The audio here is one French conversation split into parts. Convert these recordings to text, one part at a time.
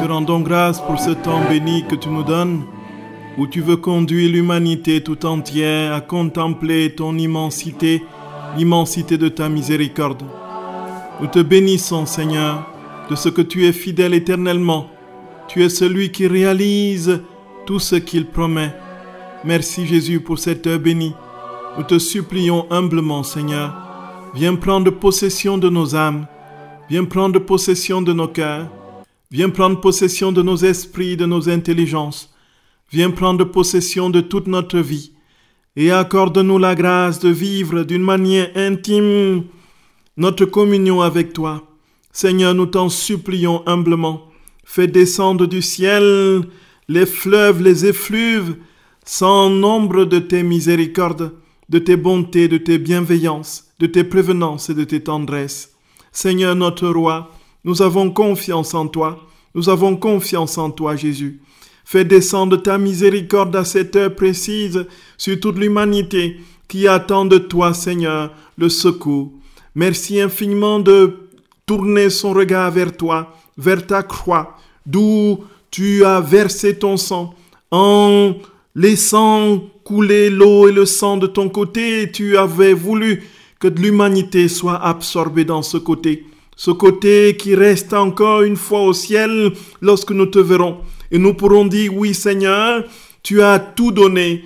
rendons grâce pour ce temps béni que tu nous donnes, où tu veux conduire l'humanité tout entière à contempler ton immensité, l'immensité de ta miséricorde. Nous te bénissons, Seigneur, de ce que tu es fidèle éternellement. Tu es celui qui réalise tout ce qu'il promet. Merci Jésus pour cette heure bénie. Nous te supplions humblement, Seigneur. Viens prendre possession de nos âmes. Viens prendre possession de nos cœurs. Viens prendre possession de nos esprits, de nos intelligences. Viens prendre possession de toute notre vie. Et accorde-nous la grâce de vivre d'une manière intime notre communion avec toi. Seigneur, nous t'en supplions humblement. Fais descendre du ciel les fleuves, les effluves, sans nombre de tes miséricordes, de tes bontés, de tes bienveillances, de tes prévenances et de tes tendresses. Seigneur notre Roi, nous avons confiance en toi. Nous avons confiance en toi, Jésus. Fais descendre ta miséricorde à cette heure précise sur toute l'humanité qui attend de toi, Seigneur, le secours. Merci infiniment de tourner son regard vers toi, vers ta croix, d'où tu as versé ton sang. En laissant couler l'eau et le sang de ton côté, tu avais voulu que l'humanité soit absorbée dans ce côté qui reste encore une fois au ciel lorsque nous te verrons. Et nous pourrons dire, oui Seigneur, tu as tout donné,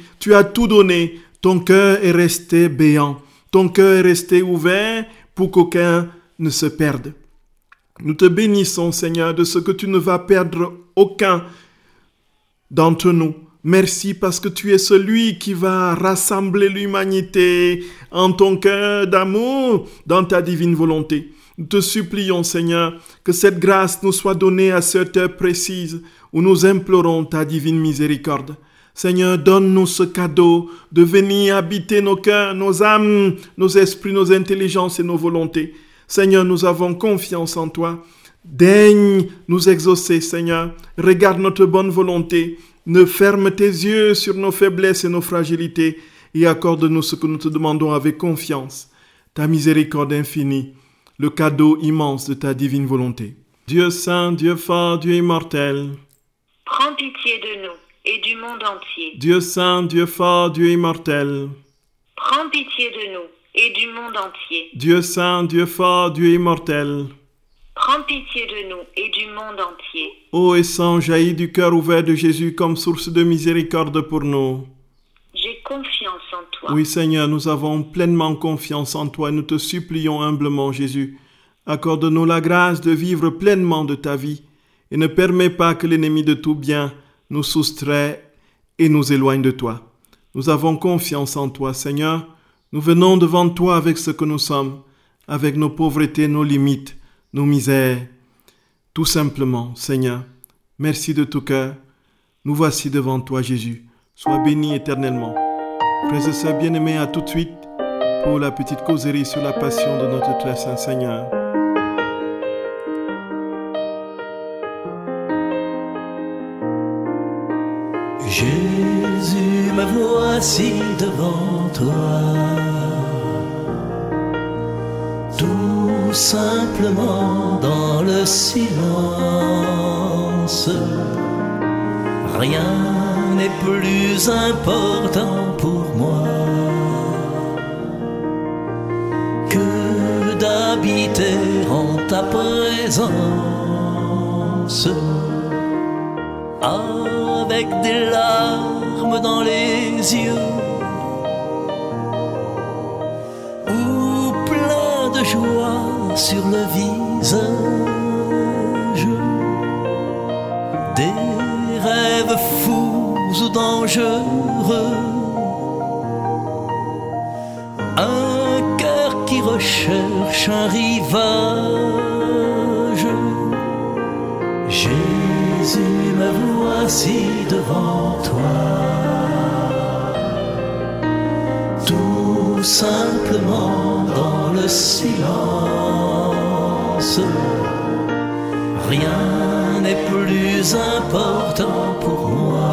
ton cœur est resté béant, ton cœur est resté ouvert pour qu'aucun ne se perde. Nous te bénissons Seigneur de ce que tu ne vas perdre aucun d'entre nous. Merci parce que tu es celui qui va rassembler l'humanité en ton cœur d'amour dans ta divine volonté. Nous te supplions, Seigneur, que cette grâce nous soit donnée à cette heure précise où nous implorons ta divine miséricorde. Seigneur, donne-nous ce cadeau de venir habiter nos cœurs, nos âmes, nos esprits, nos intelligences et nos volontés. Seigneur, nous avons confiance en toi. Daigne nous exaucer, Seigneur. Regarde notre bonne volonté. Ne ferme tes yeux sur nos faiblesses et nos fragilités et accorde-nous ce que nous te demandons avec confiance. Ta miséricorde infinie, le cadeau immense de ta divine volonté. Dieu saint, Dieu fort, Dieu immortel. Prends pitié de nous et du monde entier. Dieu saint, Dieu fort, Dieu immortel. Prends pitié de nous et du monde entier. Dieu saint, Dieu fort, Dieu immortel. Prends pitié de nous et du monde entier. Ô et sang jaillit du cœur ouvert de Jésus comme source de miséricorde pour nous. J'ai confiance en toi. Oui Seigneur, nous avons pleinement confiance en toi et nous te supplions humblement Jésus. Accorde-nous la grâce de vivre pleinement de ta vie et ne permets pas que l'ennemi de tout bien nous soustrait et nous éloigne de toi. Nous avons confiance en toi Seigneur. Nous venons devant toi avec ce que nous sommes, avec nos pauvretés, nos limites, nos misères. Tout simplement, Seigneur, merci de tout cœur. Nous voici devant toi, Jésus. Sois béni éternellement. Frères et sœurs bien-aimés, à tout de suite pour la petite causerie sur la passion de notre très saint Seigneur. Jésus, me voici devant toi. Tout simplement dans le silence. Rien n'est plus important pour moi que d'habiter en ta présence, avec des larmes dans les yeux ou plein de joie sur le visage, des rêves fous ou dangereux, un cœur qui recherche un rivage. Jésus, me voici devant toi, tout simplement dans le silence. Rien n'est plus important pour moi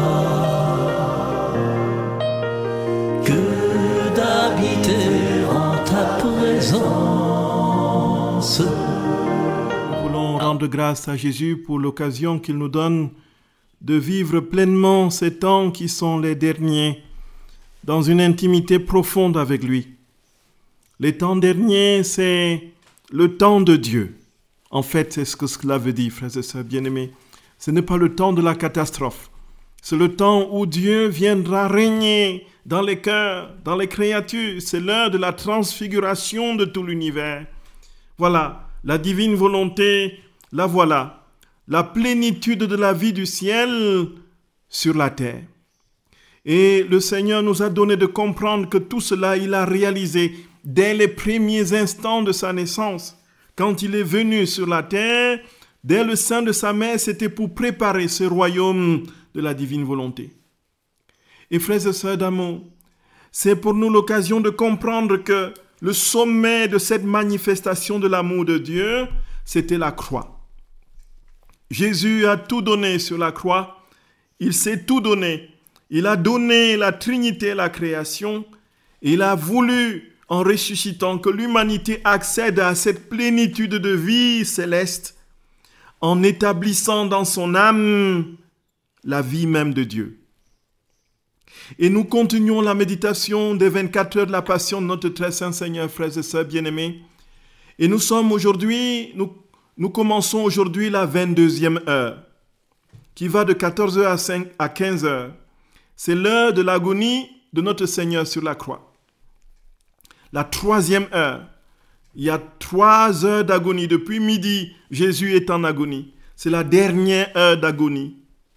que d'habiter en ta présence. Nous voulons rendre grâce à Jésus pour l'occasion qu'il nous donne de vivre pleinement ces temps qui sont les derniers, dans une intimité profonde avec lui. Les temps derniers, c'est le temps de Dieu. En fait, c'est ce que cela veut dire, frères et sœurs bien-aimés. Ce n'est pas le temps de la catastrophe. C'est le temps où Dieu viendra régner dans les cœurs, dans les créatures. C'est l'heure de la transfiguration de tout l'univers. Voilà, la divine volonté, la voilà. La plénitude de la vie du ciel sur la terre. Et le Seigneur nous a donné de comprendre que tout cela, il a réalisé dès les premiers instants de sa naissance. Quand il est venu sur la terre, dès le sein de sa mère, c'était pour préparer ce royaume de la divine volonté. Et frères et sœurs d'amour, c'est pour nous l'occasion de comprendre que le sommet de cette manifestation de l'amour de Dieu, c'était la croix. Jésus a tout donné sur la croix. Il s'est tout donné. Il a donné la Trinité, la création. Il a voulu, en ressuscitant, que l'humanité accède à cette plénitude de vie céleste, en établissant dans son âme la vie même de Dieu. Et nous continuons la méditation des 24 heures de la passion de notre très saint Seigneur, frères et sœurs bien-aimés. Et nous commençons aujourd'hui la 22e heure, qui va de 14h à 15h. C'est l'heure de l'agonie de notre Seigneur sur la croix. La 3e heure, il y a 3 heures d'agonie. Depuis midi, Jésus est en agonie. C'est la dernière heure d'agonie.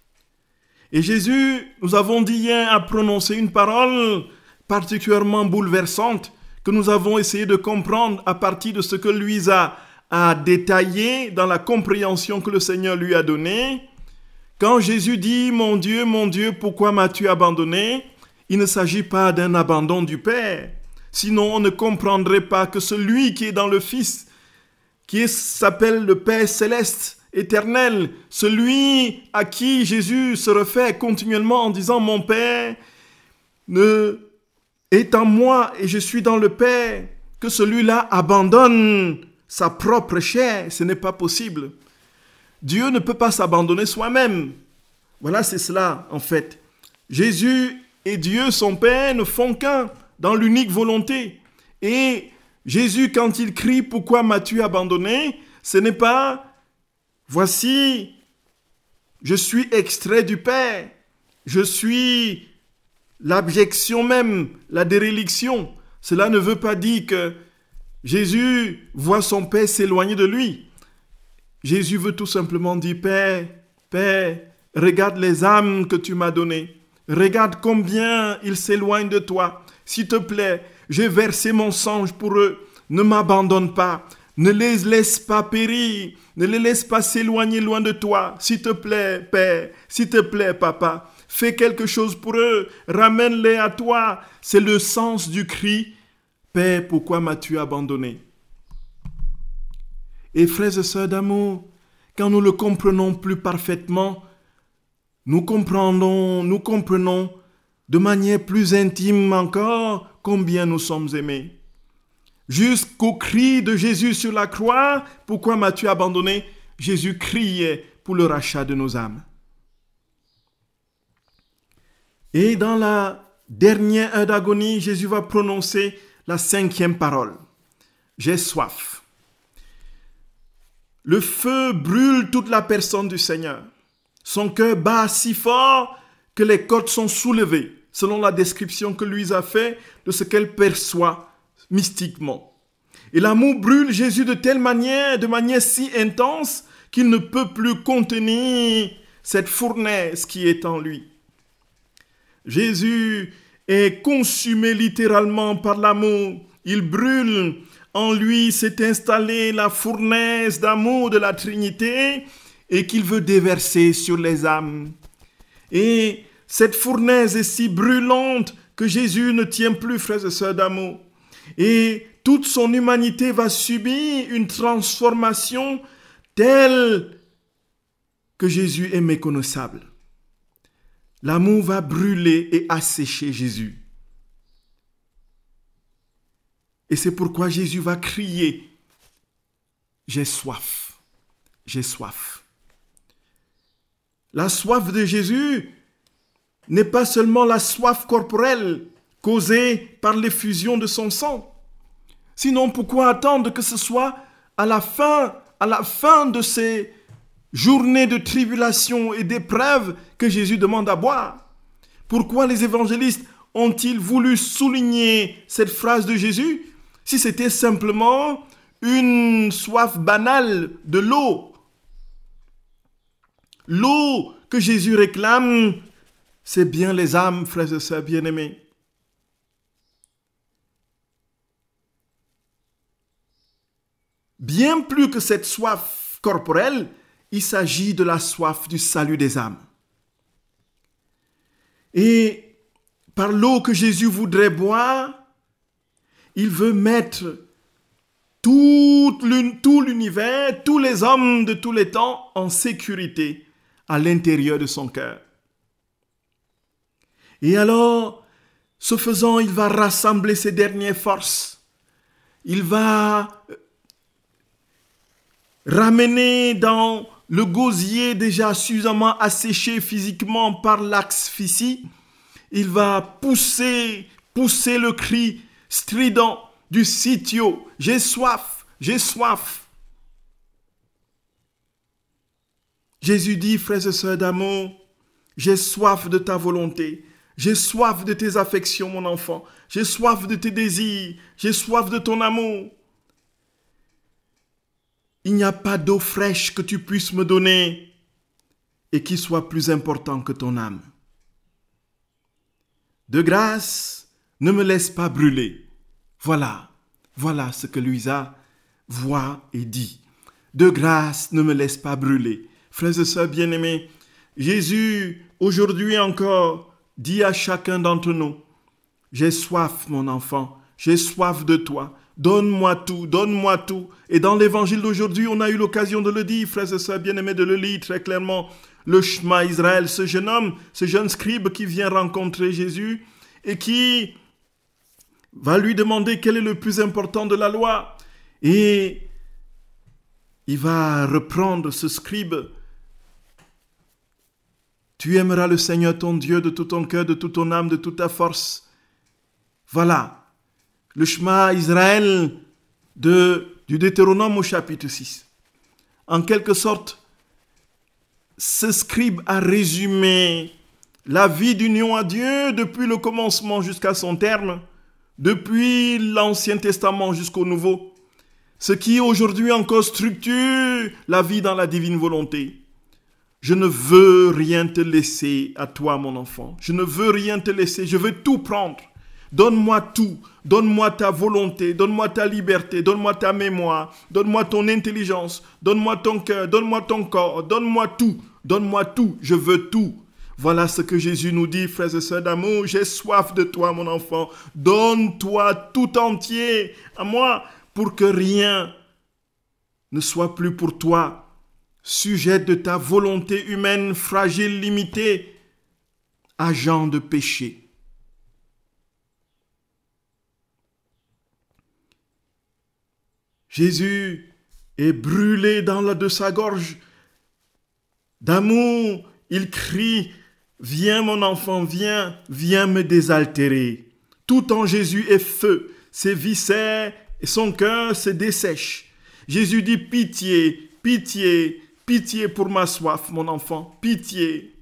Et Jésus, nous avons dit hier, a prononcé une parole particulièrement bouleversante que nous avons essayé de comprendre à partir de ce que lui a détaillé dans la compréhension que le Seigneur lui a donnée. Quand Jésus dit « Mon Dieu, pourquoi m'as-tu abandonné ?» Il ne s'agit pas d'un abandon du Père. Sinon, on ne comprendrait pas que celui qui est dans le Fils, s'appelle le Père céleste, éternel, celui à qui Jésus se réfère continuellement en disant « Mon Père est en moi et je suis dans le Père », que celui-là abandonne sa propre chair, ce n'est pas possible. Dieu ne peut pas s'abandonner soi-même. Voilà, c'est cela en fait. Jésus et Dieu, son Père, ne font qu'un dans l'unique volonté. Et Jésus, quand il crie « Pourquoi m'as-tu abandonné ?» ce n'est pas « Voici, je suis extrait du Père, je suis l'abjection même, la déréliction. » Cela ne veut pas dire que Jésus voit son Père s'éloigner de lui. Jésus veut tout simplement dire « Père, regarde les âmes que tu m'as données. Regarde combien ils s'éloignent de toi. S'il te plaît, j'ai versé mon sang pour eux. Ne m'abandonne pas. Ne les laisse pas périr. Ne les laisse pas s'éloigner loin de toi. S'il te plaît, Père. S'il te plaît, Papa. Fais quelque chose pour eux. Ramène-les à toi. » C'est le sens du cri. « Père, pourquoi m'as-tu abandonné ?» Et frères et sœurs d'amour, quand nous le comprenons plus parfaitement, nous comprenons de manière plus intime encore combien nous sommes aimés. Jusqu'au cri de Jésus sur la croix, « Pourquoi m'as-tu abandonné ?» Jésus criait pour le rachat de nos âmes. Et dans la dernière heure d'agonie, Jésus va prononcer la 5e parole. « J'ai soif ». Le feu brûle toute la personne du Seigneur. Son cœur bat si fort que les côtes sont soulevées, selon la description que lui a faite de ce qu'elle perçoit mystiquement. Et l'amour brûle Jésus de manière si intense qu'il ne peut plus contenir cette fournaise qui est en lui. Jésus est consumé littéralement par l'amour. Il brûle. En lui s'est installée la fournaise d'amour de la Trinité et qu'il veut déverser sur les âmes. Et cette fournaise est si brûlante que Jésus ne tient plus, frères et sœurs d'amour. Et toute son humanité va subir une transformation telle que Jésus est méconnaissable. L'amour va brûler et assécher Jésus. Et c'est pourquoi Jésus va crier « J'ai soif ». j'ai soif. La soif de Jésus n'est pas seulement la soif corporelle causée par l'effusion de son sang. Sinon, pourquoi attendre que ce soit à la fin de ces journées de tribulation et d'épreuves que Jésus demande à boire? Pourquoi les évangélistes ont-ils voulu souligner cette phrase de Jésus si c'était simplement une soif banale de l'eau? L'eau que Jésus réclame, c'est bien les âmes, frères et sœurs bien-aimés. Bien plus que cette soif corporelle, il s'agit de la soif du salut des âmes. Et par l'eau que Jésus voudrait boire, il veut mettre tout l'univers, tous les hommes de tous les temps en sécurité à l'intérieur de son cœur. Et alors, ce faisant, il va rassembler ses dernières forces. Il va ramener dans le gosier déjà suffisamment asséché physiquement par l'asphyxie. Il va pousser le cri strident du sitio. J'ai soif, j'ai soif. Jésus dit, frères et sœurs d'amour, j'ai soif de ta volonté. J'ai soif de tes affections, mon enfant. J'ai soif de tes désirs. J'ai soif de ton amour. Il n'y a pas d'eau fraîche que tu puisses me donner et qui soit plus important que ton âme. De grâce, ne me laisse pas brûler. Voilà ce que Louisa voit et dit. De grâce, ne me laisse pas brûler. Frères et sœurs bien-aimés, Jésus, aujourd'hui encore, dit à chacun d'entre nous, j'ai soif, mon enfant, j'ai soif de toi. Donne-moi tout, donne-moi tout. Et dans l'évangile d'aujourd'hui, on a eu l'occasion de le dire, frères et sœurs bien-aimés, de le lire très clairement. Le Shema Israël, ce jeune homme, ce jeune scribe qui vient rencontrer Jésus et qui va lui demander quel est le plus important de la loi. Et il va reprendre ce scribe. Tu aimeras le Seigneur ton Dieu de tout ton cœur, de toute ton âme, de toute ta force. Voilà. Le Shema Israël du Deutéronome au chapitre 6. En quelque sorte, ce scribe a résumé la vie d'union à Dieu depuis le commencement jusqu'à son terme, depuis l'Ancien Testament jusqu'au Nouveau, ce qui aujourd'hui encore structure la vie dans la divine volonté. Je ne veux rien te laisser à toi, mon enfant. Je ne veux rien te laisser, je veux tout prendre. Donne-moi tout, donne-moi ta volonté, donne-moi ta liberté, donne-moi ta mémoire, donne-moi ton intelligence, donne-moi ton cœur, donne-moi ton corps, donne-moi tout, je veux tout. Voilà ce que Jésus nous dit, frères et sœurs d'amour, j'ai soif de toi, mon enfant, donne-toi tout entier à moi pour que rien ne soit plus pour toi, sujet de ta volonté humaine fragile, limitée, agent de péché. Jésus est brûlé de sa gorge d'amour. Il crie, viens mon enfant, viens me désaltérer. Tout en Jésus est feu, ses viscères et son cœur se dessèchent. Jésus dit, pitié, pitié, pitié pour ma soif, mon enfant, pitié.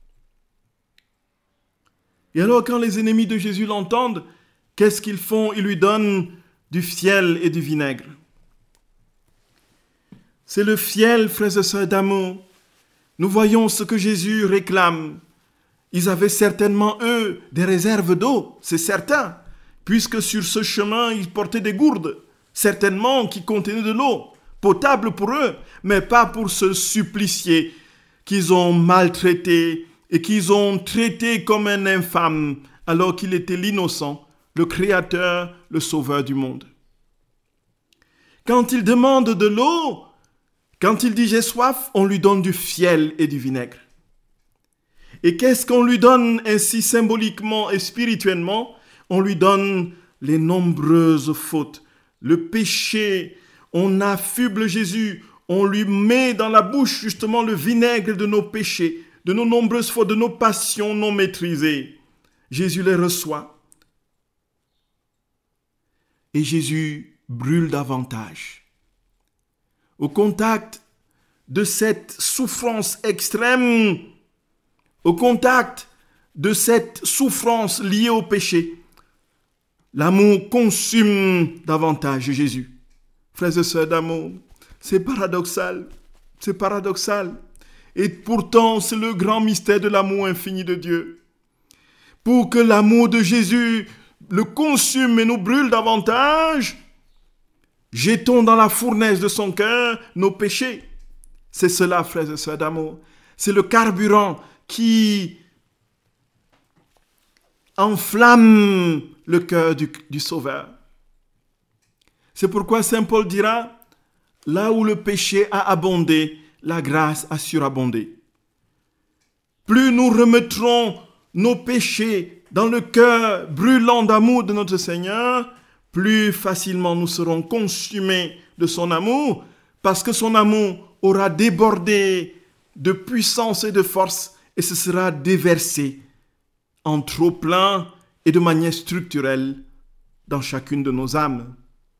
Et alors quand les ennemis de Jésus l'entendent, qu'est-ce qu'ils font? Ils lui donnent du fiel et du vinaigre. C'est le fiel, frères et sœurs d'amour. Nous voyons ce que Jésus réclame. Ils avaient certainement, eux, des réserves d'eau, c'est certain, puisque sur ce chemin, ils portaient des gourdes, certainement qui contenaient de l'eau, potable pour eux, mais pas pour ce supplicié qu'ils ont maltraité et qu'ils ont traité comme un infâme, alors qu'il était l'innocent, le Créateur, le Sauveur du monde. Quand il demande de l'eau, quand il dit « j'ai soif », on lui donne du fiel et du vinaigre. Et qu'est-ce qu'on lui donne ainsi symboliquement et spirituellement? On lui donne les nombreuses fautes, le péché. On affuble Jésus, on lui met dans la bouche justement le vinaigre de nos péchés, de nos nombreuses fautes, de nos passions non maîtrisées. Jésus les reçoit. Et Jésus brûle davantage. Au contact de cette souffrance extrême, au contact de cette souffrance liée au péché, l'amour consume davantage Jésus. Frères et sœurs d'amour, c'est paradoxal, c'est paradoxal. Et pourtant, c'est le grand mystère de l'amour infini de Dieu. Pour que l'amour de Jésus le consume et nous brûle davantage, jetons dans la fournaise de son cœur nos péchés. C'est cela, frères et sœurs d'amour. C'est le carburant qui enflamme le cœur du Sauveur. C'est pourquoi Saint Paul dira, là où le péché a abondé, la grâce a surabondé. Plus nous remettrons nos péchés dans le cœur brûlant d'amour de notre Seigneur, plus facilement nous serons consumés de son amour, parce que son amour aura débordé de puissance et de force et se sera déversé en trop plein et de manière structurelle dans chacune de nos âmes.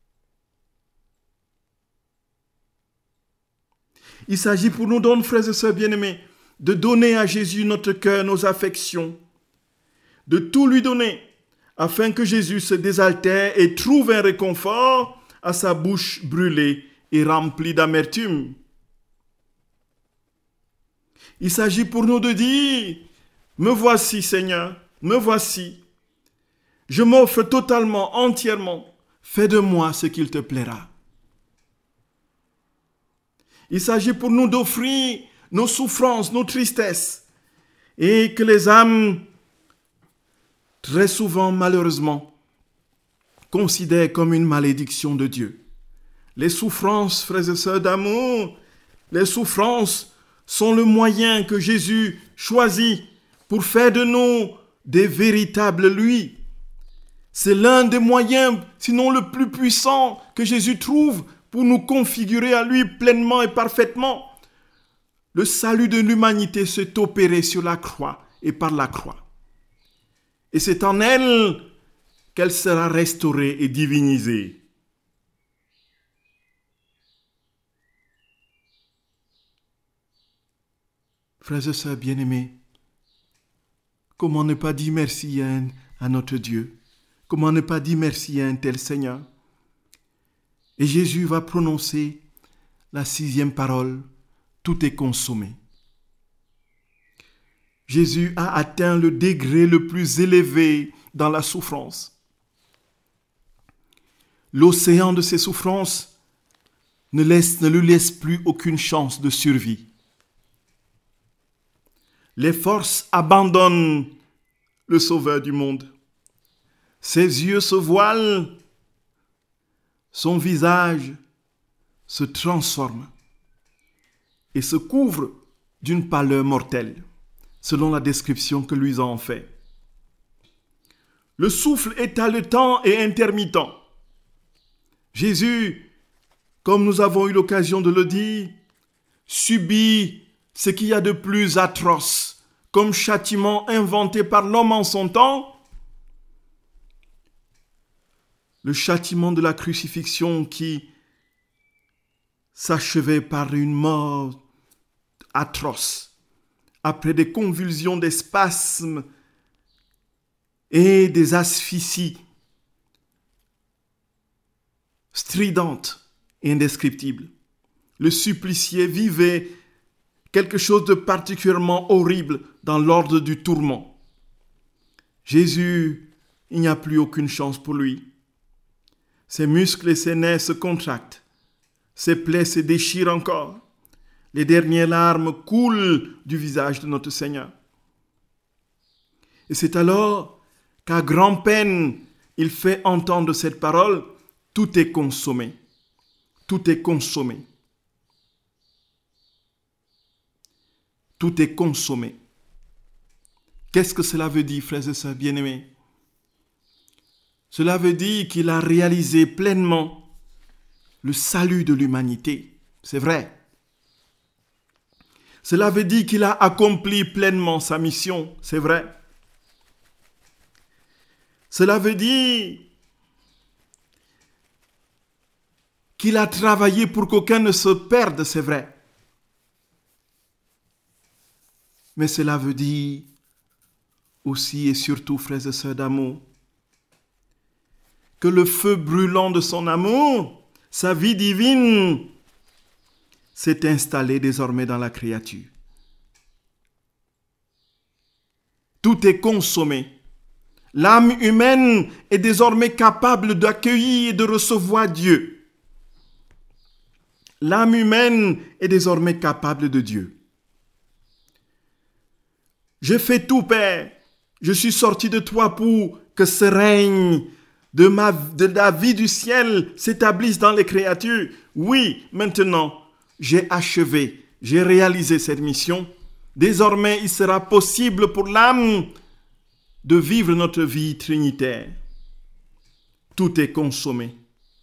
Il s'agit pour nous donc, frères et sœurs bien-aimés, de donner à Jésus notre cœur, nos affections, de tout lui donner, afin que Jésus se désaltère et trouve un réconfort à sa bouche brûlée et remplie d'amertume. Il s'agit pour nous de dire, me voici Seigneur, me voici. Je m'offre totalement, entièrement. Fais de moi ce qu'il te plaira. Il s'agit pour nous d'offrir nos souffrances, nos tristesses, et que les âmes, très souvent malheureusement, considèrent comme une malédiction de Dieu. Les souffrances, frères et sœurs d'amour, les souffrances sont le moyen que Jésus choisit pour faire de nous des véritables lui. C'est l'un des moyens, sinon le plus puissant, que Jésus trouve pour nous configurer à lui pleinement et parfaitement. Le salut de l'humanité s'est opéré sur la croix et par la croix. Et c'est en elle qu'elle sera restaurée et divinisée. Frères et sœurs bien-aimés, comment ne pas dire merci à notre Dieu? Comment ne pas dire merci à un tel Seigneur? Et Jésus va prononcer la 6e parole, tout est consommé. Jésus a atteint le degré le plus élevé dans la souffrance. L'océan de ses souffrances ne lui laisse plus aucune chance de survie. Les forces abandonnent le Sauveur du monde. Ses yeux se voilent, son visage se transforme et se couvre d'une pâleur mortelle, selon la description que lui en fait. Le souffle est haletant et intermittent. Jésus, comme nous avons eu l'occasion de le dire, subit ce qu'il y a de plus atroce comme châtiment inventé par l'homme en son temps, le châtiment de la crucifixion qui s'achevait par une mort atroce, après des convulsions, des spasmes et des asphyxies stridentes et indescriptibles. Le supplicié vivait quelque chose de particulièrement horrible dans l'ordre du tourment. Jésus, il n'y a plus aucune chance pour lui. Ses muscles et ses nerfs se contractent. Ses plaies se déchirent encore. Les dernières larmes coulent du visage de notre Seigneur. Et c'est alors qu'à grand-peine, il fait entendre cette parole, tout est consommé. Tout est consommé. Tout est consommé. Qu'est-ce que cela veut dire, frères et sœurs bien-aimés? Cela veut dire qu'il a réalisé pleinement le salut de l'humanité. C'est vrai. Cela veut dire qu'il a accompli pleinement sa mission. C'est vrai. Cela veut dire qu'il a travaillé pour qu'aucun ne se perde. C'est vrai. Mais cela veut dire aussi et surtout, frères et sœurs d'amour, que le feu brûlant de son amour, sa vie divine, s'est installé désormais dans la créature. Tout est consommé. L'âme humaine est désormais capable d'accueillir et de recevoir Dieu. L'âme humaine est désormais capable de Dieu. J'ai fait tout, Père. Je suis sorti de toi pour que ce règne de la vie du ciel s'établisse dans les créatures. Oui, maintenant, j'ai achevé, j'ai réalisé cette mission. Désormais, il sera possible pour l'âme de vivre notre vie trinitaire. Tout est consommé.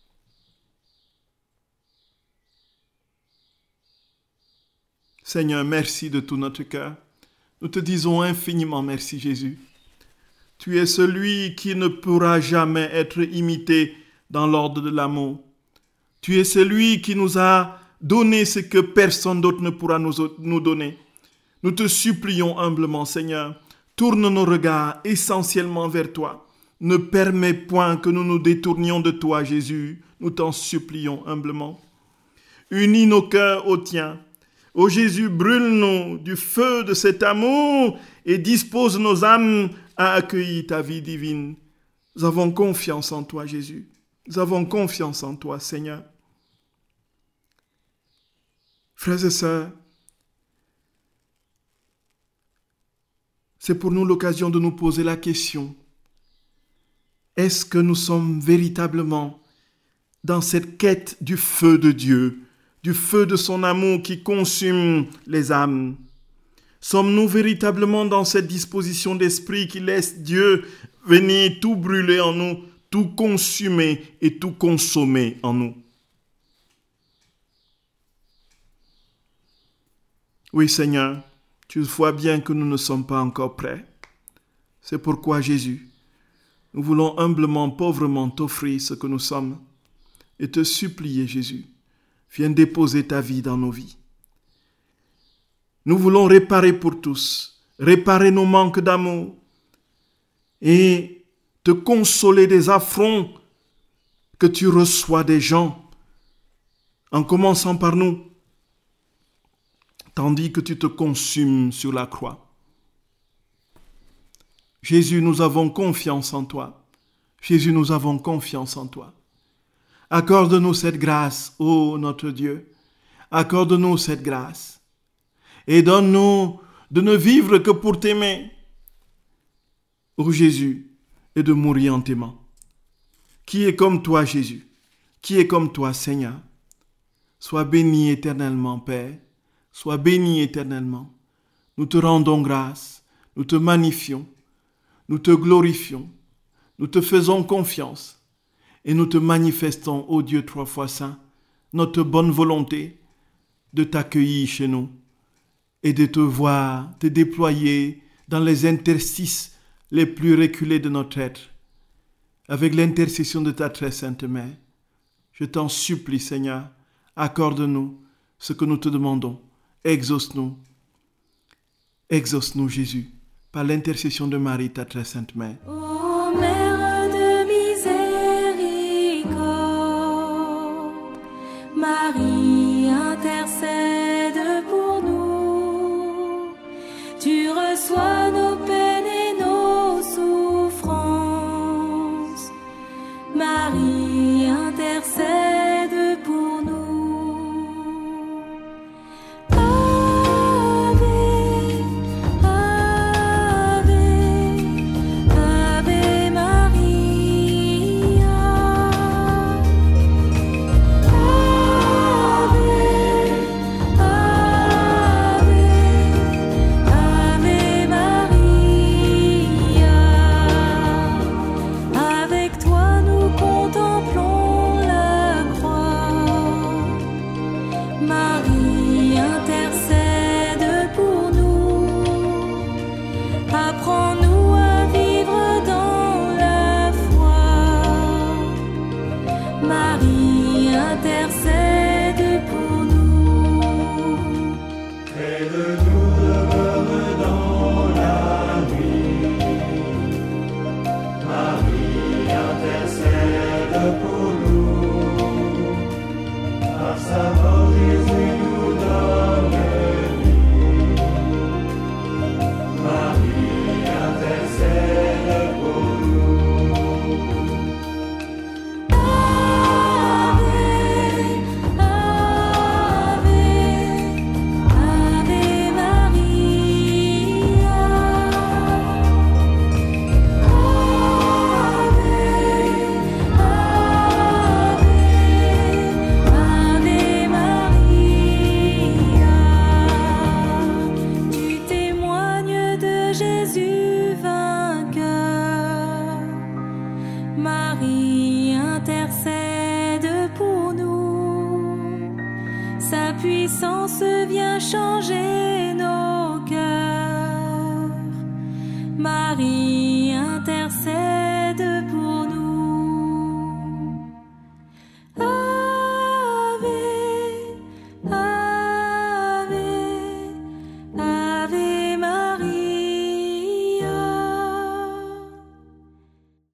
Seigneur, merci de tout notre cœur. Nous te disons infiniment merci, Jésus. Tu es celui qui ne pourra jamais être imité dans l'ordre de l'amour. Tu es celui qui nous a donné ce que personne d'autre ne pourra nous donner. Nous te supplions humblement, Seigneur, tourne nos regards essentiellement vers toi. Ne permets point que nous nous détournions de toi, Jésus. Nous t'en supplions humblement. Unis nos cœurs au tien. Ô Jésus, brûle-nous du feu de cet amour et dispose nos âmes à accueillir ta vie divine. Nous avons confiance en toi, Jésus. Nous avons confiance en toi, Seigneur. Frères et sœurs, c'est pour nous l'occasion de nous poser la question. Est-ce que nous sommes véritablement dans cette quête du feu de Dieu, du feu de son amour qui consume les âmes? Sommes-nous véritablement dans cette disposition d'esprit qui laisse Dieu venir tout brûler en nous, tout consumer et tout consommer en nous? Oui, Seigneur, tu vois bien que nous ne sommes pas encore prêts. C'est pourquoi, Jésus, nous voulons humblement, pauvrement t'offrir ce que nous sommes et te supplier, Jésus, viens déposer ta vie dans nos vies. Nous voulons réparer pour tous, réparer nos manques d'amour et te consoler des affronts que tu reçois des gens, en commençant par nous, tandis que tu te consumes sur la croix. Jésus, nous avons confiance en toi. Jésus, nous avons confiance en toi. Accorde-nous cette grâce, ô notre Dieu. Accorde-nous cette grâce. Et donne-nous de ne vivre que pour t'aimer, ô Jésus, et de mourir en t'aimant. Qui est comme toi, Jésus? Qui est comme toi, Seigneur? Sois béni éternellement, Père. Sois béni éternellement. Nous te rendons grâce, nous te magnifions, nous te glorifions, nous te faisons confiance et nous te manifestons, ô Dieu trois fois saint, notre bonne volonté de t'accueillir chez nous et de te voir te déployer dans les interstices les plus reculés de notre être, avec l'intercession de ta très sainte Mère. Je t'en supplie, Seigneur, accorde-nous ce que nous te demandons. Exauce-nous, Jésus, par l'intercession de Marie, ta très sainte Mère. Ô Mère de miséricorde, Marie intercède pour nous. Tu reçois nos peines et nos souffrances. Marie intercède pour nous. Marie, intercède pour nous. Apprends-nous à vivre dans la foi. Marie, intercède pour nous. Aide-nous demeure dans la nuit. Marie, intercède pour nous. Par sa mort, Jésus nous donne vie. Marie, intercède pour nous. Ave, Ave, Ave Maria. Ave Maria. Tu témoignes de Jésus vainqueur. Marie, intercède pour nous. Sa puissance vient changer nos cœurs. Marie,